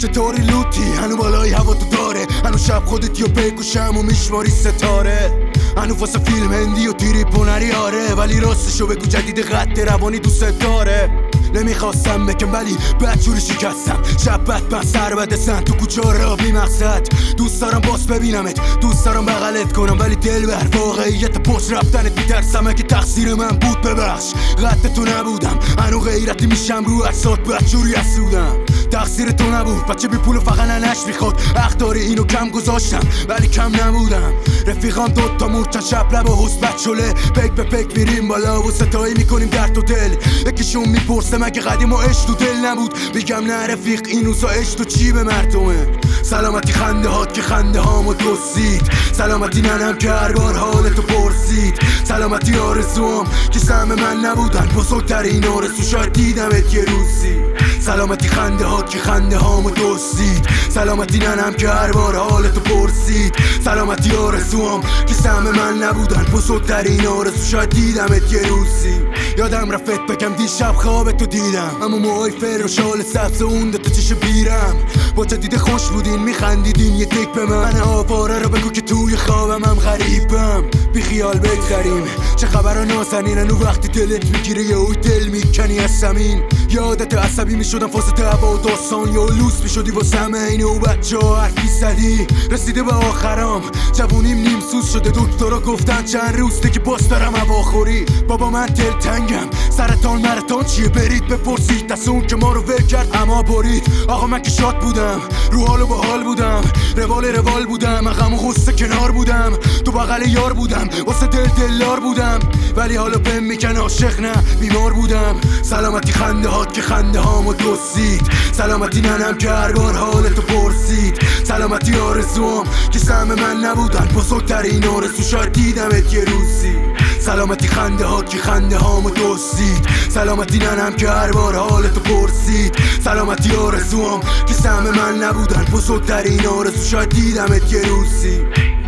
چطوری لوتی؟ هنو بالای هوا تو داره، هنو شب خودتی و بگوشم و میشماری ستاره، هنو واسه فیلم هندی و تریپ و نریاره، ولی راستشو بگو جدید قد روانی دوست داره. نمیخواستم بکن ولی بدجوری شکستم، شب بدبن سر بدستن تو کوچه را بی مقصد. دوست دارم باز ببینمت، دوست دارم بغلت کنم، ولی دل بر واقعیت پشت رفتنت میترسم. اگه تقصیر من بود ببخش، قد تو نبودم، هنو غیرتی میشم رو اجساد بدجوری اسودم. تقصیر تو نبود، بچه بی پول و فقط ننش میخواد، حق داری اینو کم گذاشتم ولی کم نبودم. رفیقان دوتا مورچن شب لب و حس بچوله، پک به پک میریم بالا و ستایی میکنیم در تو دل. یکیشون میپرسه مگه قدیم و عشق تو دل نبود، میگم نه رفیق این روزا عشق تو چی به مردمه. سلامتی خنده هات که خنده هامو دزدید، سلامتی ننم که هر بار حالتو پرسید، سلامتی آرزوام که سهم من نبودن، بزرگتر این آرزو شاید دیدمت یه روزی. سلامتی خنده هات که خنده هامو دزدید، سلامتی ننم که هر بار حالتو پرسید، سلامتی آرزوام که سهم من نبودن، بزرگتر این آرزو شاید دیدمت یه روزی. یادم رفت بگم دیشب خوابتو دیدم، اما موهای فر و شال سبز اون دوتا چش بیرم، با جدید خوش بودین میخندیدین یه تک به من آواره رو بگو که توی خوابم هم غریبم. بی خیال بگذریم چه خبر نازنین، انو وقتی دلت میگیره یه اوی دل میکنی از زمین. یادت عصبی میشدم فاز دعوا و داستان، یا لوس میشدی واسه همه اینه و بچه ها حرفی زدی. رسیده به آخرام جوونیم نیم سوز شده، دکترها گفتن چند روزته که باز دارم هواخوری. بابا من دلتنگم، سرطان مرطان چیه برید بپرسید، دست اون که ما رو ول کرد اما برید. آقا من که شاد بودم، رو حال و با حال بودم، روال بودم، غم و غصه کنار بودم، تو بغل یار بودم، واسه دلار بودم، ولی حالا بهم میگن عاشق نه بیمار بودم. سلامتی خنده هات که خنده هامو دزدید، سلامتی ننم که هر بار حالتو پرسید، سلامتی آرزوام که سهم من نبودن، بزرگتر این آرزو شاید دیدمت یه روزی. سلامتی خنده هات که خنده هامو دزدید، سلامتی ننم که هر بار حالتو پرسید، سلامتی آرزوام که سهم من نبودن، بزرگتر این آرزو شاید دیدمت یه روزی.